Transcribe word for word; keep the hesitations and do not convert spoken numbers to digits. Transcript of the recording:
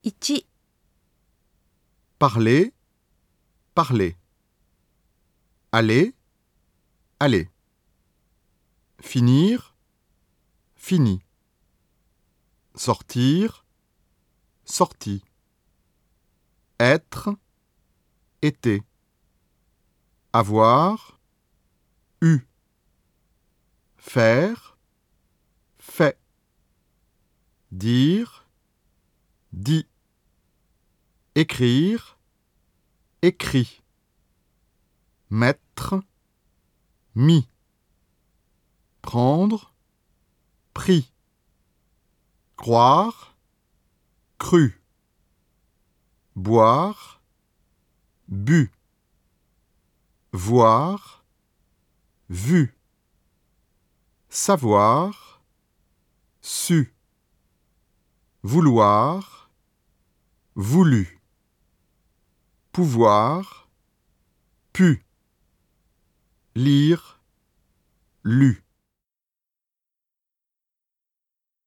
いち、 Parler, parler. Aller, aller. Finir, fini. Sortir, sorti. Être, été. Avoir, eu. Faire, fait. Dire, dit. Écrire, écrit. Mettre, mis. Prendre, pris. Croire, cru. Boire, bu. Voir, vu. Savoir, su. Vouloir, voulu. Pouvoir, pu. Lire, lu.